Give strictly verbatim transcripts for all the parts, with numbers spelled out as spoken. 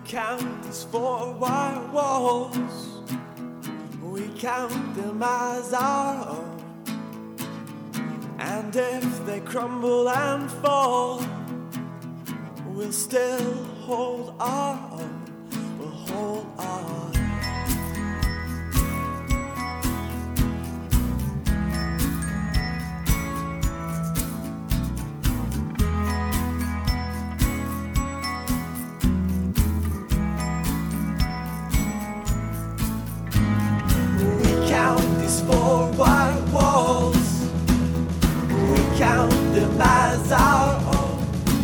count these four white walls, we count them as our own. And if they crumble and fall, we'll still hold our own, we'll hold our own. These four white walls, we count them as our own.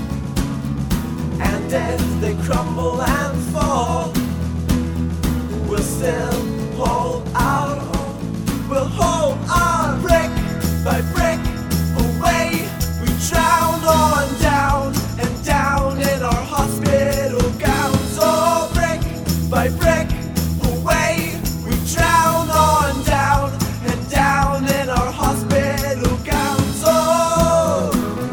And if they crumble and fall, we'll still hold our own. We'll hold our brick by brick away. We drown on down and down in our hospital gowns. Oh, brick by brick away, we drown on down and down in our hospital gowns. Oh,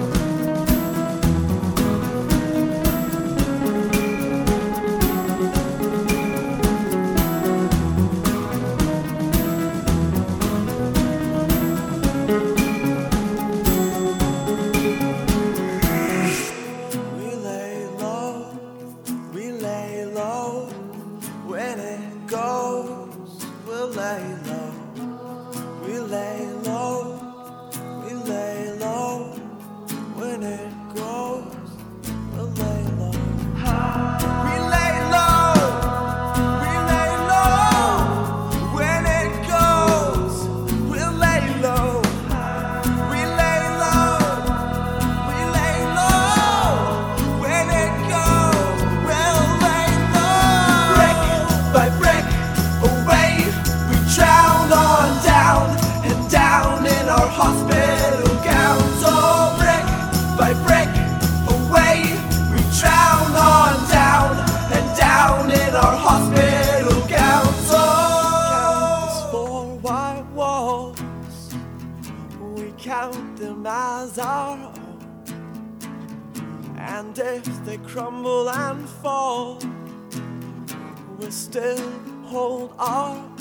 we lay low, we lay low. When it goes, we'll lay low. We lay low, we lay low. When it goes, we'll lay low. We lay low, we lay low. When it goes, we'll lay low. We lay low, we lay low. When it goes, we'll lay low. Brick by brick away, we drown on down and down in our hospital gowns. Oh, brick by brick away, we drown on down and down in our hospital gowns. Oh, these four white walls, we count them as our own. And if they crumble and fall, we'll still hold our